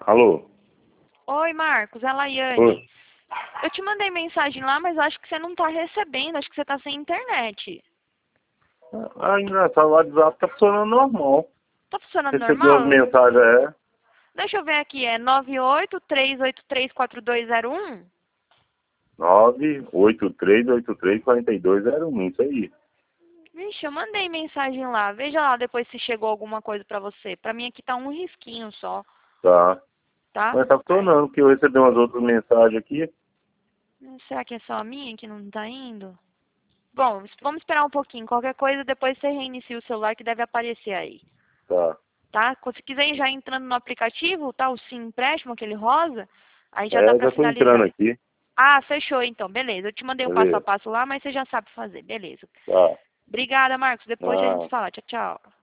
Alô? Oi, Marcos, é a Laiane. Oi. Eu te mandei mensagem lá, mas acho que você não tá recebendo, acho que você tá sem internet. Ah, engraçado, o WhatsApp tá funcionando normal. Tá funcionando Recebi umas normal? mensagens, Deixa eu ver aqui, é 983834201? 983834201, isso aí. Vixe, eu mandei mensagem lá. Veja lá depois se chegou alguma coisa pra você. Pra mim aqui tá um risquinho só, Tá. tá? Mas tá Aí, funcionando, porque eu recebi umas outras mensagens aqui. será que é só a minha que não tá indo? Bom, vamos esperar um pouquinho. Qualquer coisa, depois você reinicia o celular que deve aparecer aí. Tá. Tá? Se quiser ir já entrando no aplicativo, tá? O Sim Empréstimo, aquele rosa, aí já dá É, pra já tô entrando finalizar. aqui. Ah, fechou então, beleza. Eu te mandei um passo a Beleza. passo lá, mas você já sabe fazer, beleza. Tá. Obrigada, Marcos. Depois a gente Ah. fala. Tchau, tchau.